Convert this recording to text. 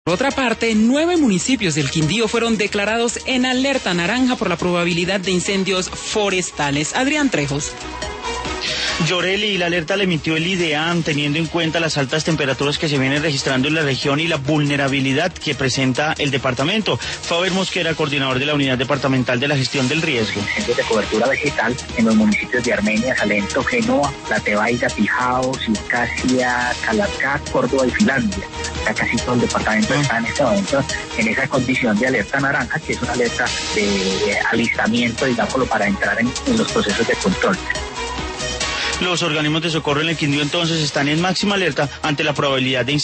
Por otra parte, 9 municipios del Quindío fueron declarados en alerta naranja por la probabilidad de incendios forestales. Adrián Trejos. Yoreli, la alerta la emitió el IDEAM, teniendo en cuenta las altas temperaturas que se vienen registrando en la región y la vulnerabilidad que presenta el departamento. Faber Mosquera, coordinador de la Unidad Departamental de la Gestión del Riesgo. Incendios de cobertura vegetal en los municipios de Armenia, Salento, Génova, La Tebaida, Pijao, Circasia, Calarcá, Córdoba y Finlandia. Ya casi todo el departamento está en este momento en esa condición de alerta naranja, que es una alerta de alistamiento, digámoslo, para entrar en los procesos de control. Los organismos de socorro en el Quindío entonces están en máxima alerta ante la probabilidad de incendios.